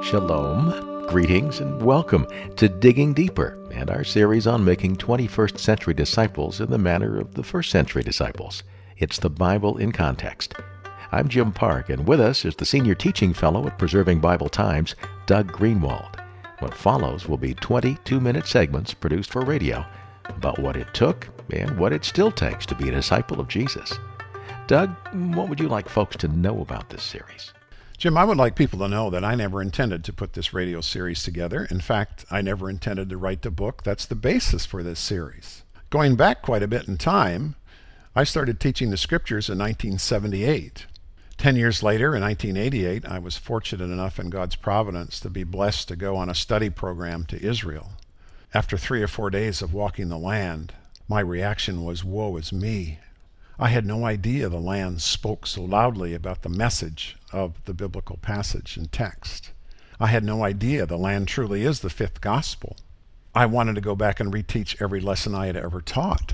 Shalom, greetings, and welcome to Digging Deeper and our series on making 21st century disciples in the manner of the first century disciples. It's the Bible in Context. I'm Jim Park, and with us is the Senior Teaching Fellow at Preserving Bible Times, Doug Greenwald. What follows will be 22-minute segments produced for radio about what it took and what it still takes to be a disciple of Jesus. Doug, what would you like folks to know about this series? Jim, I would like people to know that I never intended to put this radio series together. In fact, I never intended to write the book that's the basis for this series. Going back quite a bit in time, I started teaching the scriptures in 1978. 10 years later, in 1988, I was fortunate enough in God's providence to be blessed to go on a study program to Israel. After 3 or 4 days of walking the land, my reaction was, woe is me. I had no idea the land spoke so loudly about the message of the biblical passage and text. I had no idea the land truly is the fifth gospel. I wanted to go back and reteach every lesson I had ever taught.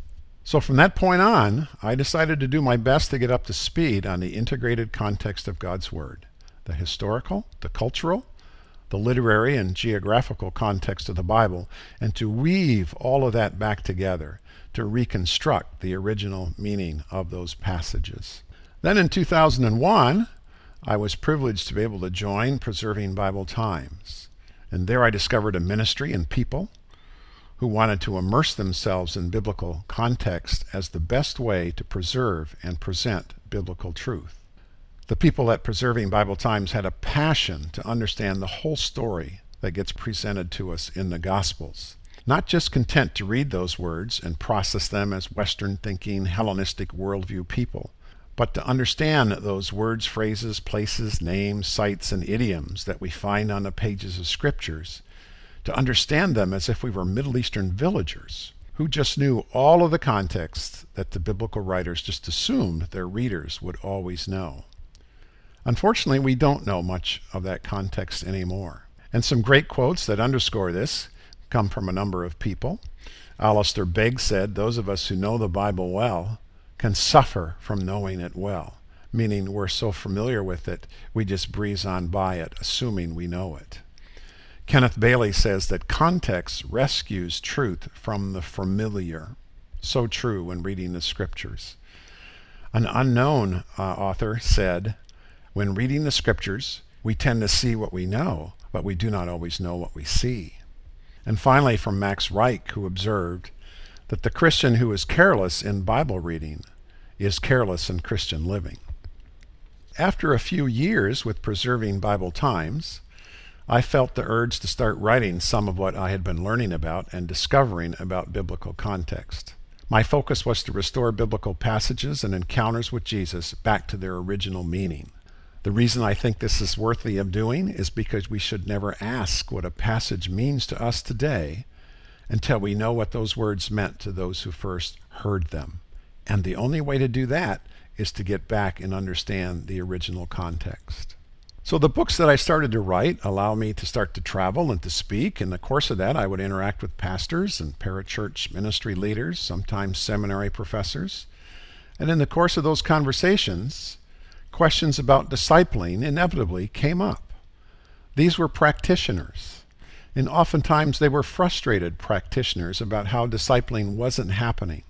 So from that point on, I decided to do my best to get up to speed on the integrated context of God's Word, the historical, the cultural, the literary and geographical context of the Bible, and to weave all of that back together to reconstruct the original meaning of those passages. Then in 2001, I was privileged to be able to join Preserving Bible Times. And there I discovered a ministry and people who wanted to immerse themselves in biblical context as the best way to preserve and present biblical truth. The people at Preserving Bible Times had a passion to understand the whole story that gets presented to us in the Gospels. Not just content to read those words and process them as Western-thinking, Hellenistic worldview people, but to understand those words, phrases, places, names, sites, and idioms that we find on the pages of Scriptures, to understand them as if we were Middle Eastern villagers who just knew all of the context that the biblical writers just assumed their readers would always know. Unfortunately, we don't know much of that context anymore. And some great quotes that underscore this come from a number of people. Alistair Begg said, "Those of us who know the Bible well can suffer from knowing it well," meaning we're so familiar with it, we just breeze on by it, assuming we know it. Kenneth Bailey says that context rescues truth from the familiar. So true when reading the scriptures. An unknown author said, "When reading the scriptures, we tend to see what we know, but we do not always know what we see." And finally, from Max Reich, who observed that the Christian who is careless in Bible reading is careless in Christian living. After a few years with Preserving Bible Times, I felt the urge to start writing some of what I had been learning about and discovering about biblical context. My focus was to restore biblical passages and encounters with Jesus back to their original meaning. The reason I think this is worthy of doing is because we should never ask what a passage means to us today until we know what those words meant to those who first heard them. And the only way to do that is to get back and understand the original context. So the books that I started to write allow me to start to travel and to speak. In the course of that, I would interact with pastors and parachurch ministry leaders, sometimes seminary professors. And in the course of those conversations, questions about discipling inevitably came up. These were practitioners, and oftentimes they were frustrated practitioners about how discipling wasn't happening.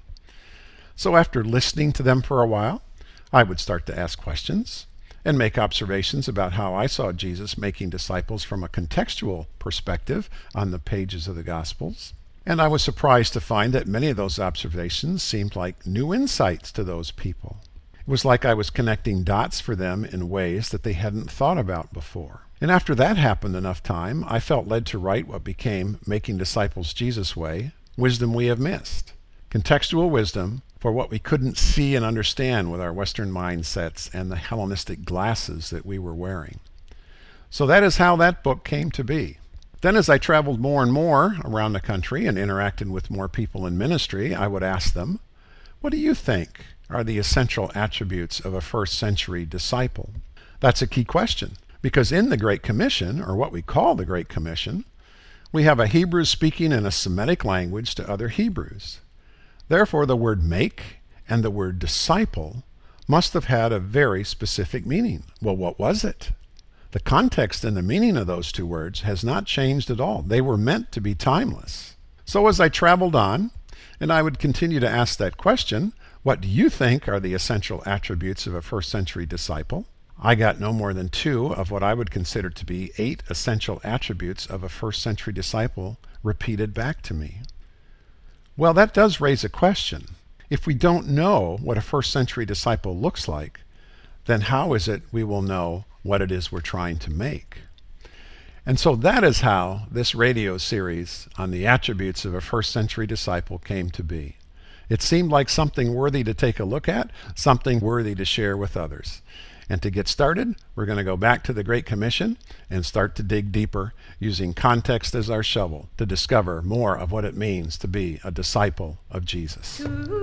So after listening to them for a while, I would start to ask questions and make observations about how I saw Jesus making disciples from a contextual perspective on the pages of the Gospels. And I was surprised to find that many of those observations seemed like new insights to those people. It was like I was connecting dots for them in ways that they hadn't thought about before. And after that happened enough time, I felt led to write what became Making Disciples Jesus Way, Wisdom We Have Missed. Contextual wisdom for what we couldn't see and understand with our Western mindsets and the Hellenistic glasses that we were wearing. So that is how that book came to be. Then as I traveled more and more around the country and interacted with more people in ministry, I would ask them, what do you think are the essential attributes of a first century disciple? That's a key question, because in the Great Commission, or what we call the Great Commission, we have a Hebrew speaking in a Semitic language to other Hebrews. Therefore, the word make and the word disciple must have had a very specific meaning. Well, what was it? The context and the meaning of those two words has not changed at all. They were meant to be timeless. So as I traveled on, and I would continue to ask that question, what do you think are the essential attributes of a first century disciple? I got no more than 2 of what I would consider to be 8 essential attributes of a first century disciple repeated back to me. Well, that does raise a question. If we don't know what a first century disciple looks like, then how is it we will know what it is we're trying to make? And so that is how this radio series on the attributes of a first century disciple came to be. It seemed like something worthy to take a look at, something worthy to share with others. And to get started, we're going to go back to the Great Commission and start to dig deeper using context as our shovel to discover more of what it means to be a disciple of Jesus.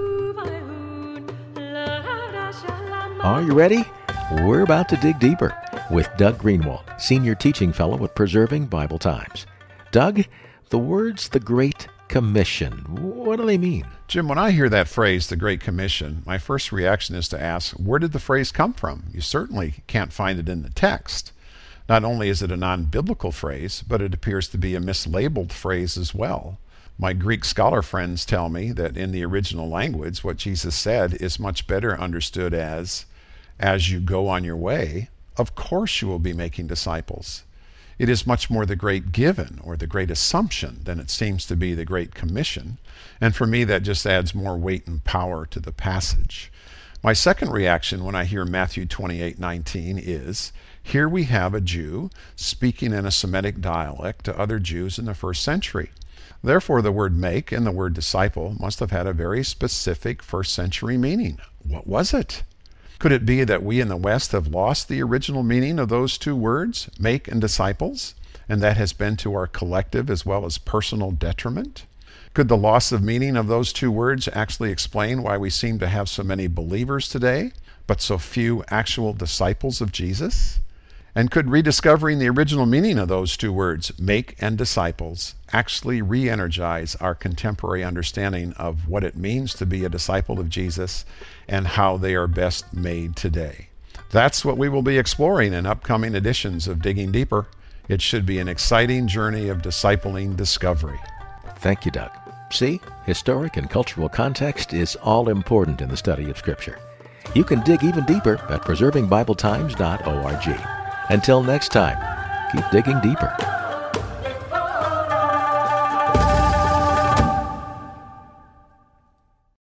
Are you ready? We're about to dig deeper with Doug Greenwald, Senior Teaching Fellow at Preserving Bible Times. Doug, the words the Great Commission, what do they mean? Jim, when I hear that phrase, the Great Commission, my first reaction is to ask, where did the phrase come from? You certainly can't find it in the text. Not only is it a non-biblical phrase, but it appears to be a mislabeled phrase as well. My Greek scholar friends tell me that in the original language, what Jesus said is much better understood as you go on your way, of course you will be making disciples. It is much more the great given or the great assumption than it seems to be the Great Commission. And for me, that just adds more weight and power to the passage. My second reaction when I hear Matthew 28:19 is, here we have a Jew speaking in a Semitic dialect to other Jews in the first century. Therefore, the word make and the word disciple must have had a very specific first century meaning. What was it? Could it be that we in the West have lost the original meaning of those two words, make and disciples, and that has been to our collective as well as personal detriment? Could the loss of meaning of those two words actually explain why we seem to have so many believers today, but so few actual disciples of Jesus? And could rediscovering the original meaning of those two words, make and disciples, actually re-energize our contemporary understanding of what it means to be a disciple of Jesus and how they are best made today? That's what we will be exploring in upcoming editions of Digging Deeper. It should be an exciting journey of discipling discovery. Thank you, Doug. See, historic and cultural context is all important in the study of Scripture. You can dig even deeper at preservingbibletimes.org. Until next time, keep digging deeper.